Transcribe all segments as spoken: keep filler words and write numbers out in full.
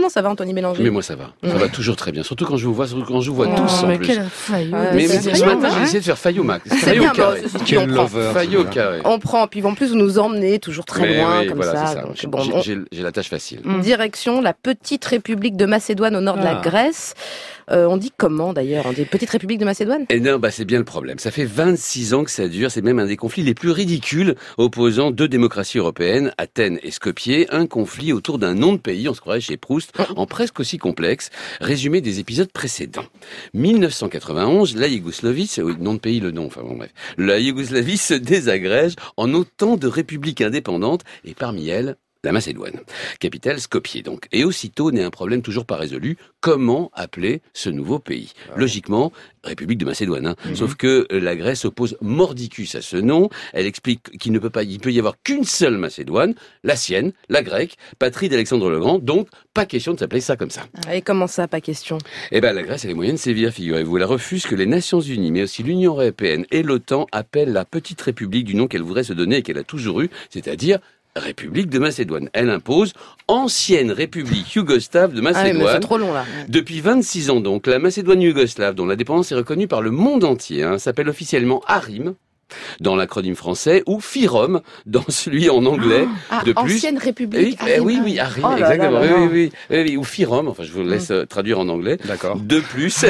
Comment ça va, Anthony Bélanger? Mais moi, ça va. Ça va toujours très bien. Surtout quand je vous vois, surtout quand je vous vois Oh, tous, en mais plus. quel faillot. Mais, mais c'est ce bien, matin, hein. j'ai essayé de faire faillot max. C'est Faillot bien, carré. bah, c'est- puis on prend. Faillot carré. On prend, puis en plus vous nous emmenez toujours très Mais loin oui, comme voilà, ça. c'est ça. Donc, J'ai- bon, j'ai- on- j'ai, j'ai la tâche facile. Direction la petite république de Macédoine au nord de la Ah. Grèce. Euh, on dit comment d'ailleurs? On dit petite république de Macédoine? Et non, bah c'est bien le problème. Ça fait vingt-six ans que ça dure. C'est même un des conflits les plus ridicules opposant deux démocraties européennes, Athènes et Skopje. Un conflit autour d'un nom de pays, on se croirait chez Proust, en presque aussi complexe. Résumé des épisodes précédents. mille neuf cent quatre-vingt-onze, la Yougoslavie, c'est oui, nom de pays, le nom, enfin bon bref. La Yougoslavie se désagrège en autant de républiques indépendantes et parmi elles, la Macédoine. Capitale Skopje donc. Et aussitôt naît un problème toujours pas résolu. Comment appeler ce nouveau pays? Logiquement, République de Macédoine. Hein. Mm-hmm. Sauf que la Grèce oppose mordicus à ce nom. Elle explique qu'il ne peut pas, il peut y avoir qu'une seule Macédoine, la sienne, la grecque, patrie d'Alexandre le Grand. Donc, pas question de s'appeler ça comme ça. Et comment ça, pas question? Eh ben, la Grèce a les moyens de sévir, figurez-vous. Elle refuse que les Nations Unies, mais aussi l'Union Européenne et l'OTAN appellent la petite République du nom qu'elle voudrait se donner et qu'elle a toujours eu, c'est-à-dire République de Macédoine. Elle impose ancienne République yougoslave de Macédoine. Ah oui, mais c'est trop long là. Depuis vingt-six ans donc, la Macédoine yougoslave, dont l'indépendance est reconnue par le monde entier, hein, s'appelle officiellement Arim dans l'acronyme français, ou FIROM dans celui en anglais. Ah, de plus. Ancienne République. Oui, Arim. oui, oui, Arim, Oh là exactement. là là oui, là. oui, oui, oui, ou FIROM. Enfin, je vous laisse mm. traduire en anglais. D'accord. De plus,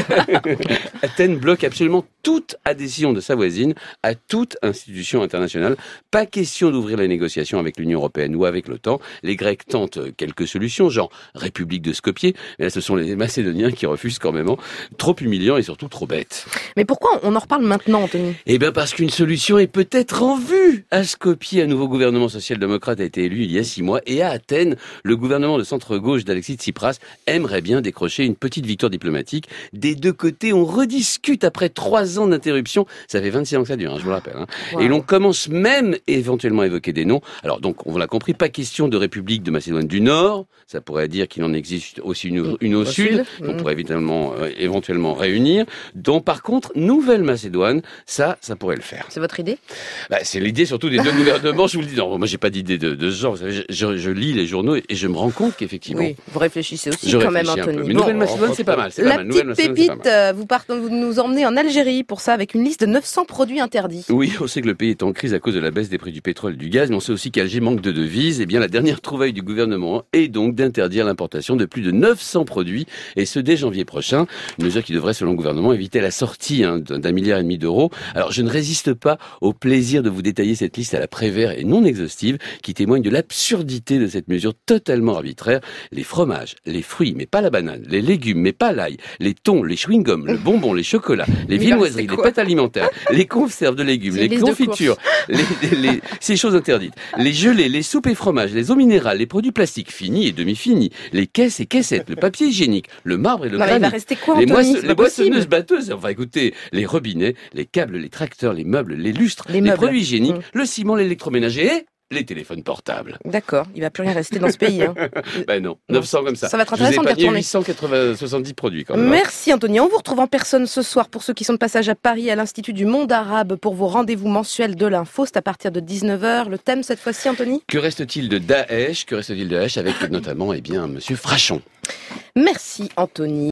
Athènes bloque absolument toute adhésion de sa voisine à toute institution internationale. Pas question d'ouvrir les négociations avec l'Union européenne ou avec l'OTAN. Les Grecs tentent quelques solutions, genre République de Skopje. Mais là, ce sont les Macédoniens qui refusent quand même. Trop humiliant et surtout trop bête. Mais pourquoi on en reparle maintenant, Anthony? Eh bien, parce qu'une solution est peut-être en vue. À Skopje, un nouveau gouvernement social-démocrate a été élu il y a six mois. Et à Athènes, le gouvernement de centre-gauche d'Alexis Tsipras aimerait bien décrocher une petite victoire diplomatique. Des deux côtés, on rediscute après trois ans d'interruption. Ça fait vingt-six ans que ça dure, hein, je vous le rappelle. Hein. Wow. Et l'on commence même éventuellement à évoquer des noms. Alors donc, on l'a compris, pas question de République de Macédoine du Nord. Ça pourrait dire qu'il en existe aussi une, une au, au sud, sud. qu'on mmh. pourrait évidemment, euh, éventuellement réunir. Donc par contre, Nouvelle-Macédoine, ça, ça pourrait le faire. C'est votre idée? Bah, c'est l'idée surtout des deux gouvernements. Je vous le dis, non, moi j'ai pas d'idée de, de ce genre. Vous savez, je, je, je lis les journaux et je me rends compte qu'effectivement. Oui, vous réfléchissez aussi je quand même, Anthony. Mais bon, Nouvelle-Macédoine, c'est pas mal. C'est la pas mal. petite pépite, euh, vous, partez, vous nous emmenez en Algérie pour ça avec une liste de neuf cents produits interdits. Oui, on sait que le pays est en crise à cause de la baisse des prix du pétrole et du gaz, mais on sait aussi qu'Alger manque de devises. Et bien, la dernière trouvaille du gouvernement est donc d'interdire l'importation de plus de neuf cents produits, et ce dès janvier prochain. Une mesure qui devrait, selon le gouvernement, éviter la sortie hein, d'un milliard et demi d'euros. Alors, je ne résiste pas au plaisir de vous détailler cette liste à la Prévert et non exhaustive, qui témoigne de l'absurdité de cette mesure totalement arbitraire. Les fromages, les fruits, mais pas la banane, les légumes, mais pas l'ail, les thons, les chewing-gums, le bonbon, les chocolats, les viennoiseries, les pâtes alimentaires, les conserves de légumes, les confitures, les, les, les, ces choses interdites, les gelées, les soupes et fromages, les eaux minérales, les produits plastiques finis et demi-finis, les caisses et caissettes, le papier hygiénique, le marbre et le non, granit, il va rester quoi, les, Anthony, moisse, les boissonneuses batteuses, enfin écoutez, les robinets, les câbles, les tracteurs, les meubles, les lustres, les, les produits hygiéniques, mmh. le ciment, l'électroménager et les téléphones portables. D'accord, il va plus rien rester dans ce pays. Hein. Ben non, neuf cents comme ça. Ça va être intéressant de les retourner. huit cent soixante-dix produits quand même. Merci Anthony. On vous retrouve en personne ce soir pour ceux qui sont de passage à Paris à l'Institut du Monde Arabe pour vos rendez-vous mensuels de l'info. C'est à partir de dix-neuf heures. Le thème cette fois-ci, Anthony ? Que reste-t-il de Daesh ? Que reste-t-il de Daesh avec notamment eh bien, Monsieur Frachon. Merci Anthony.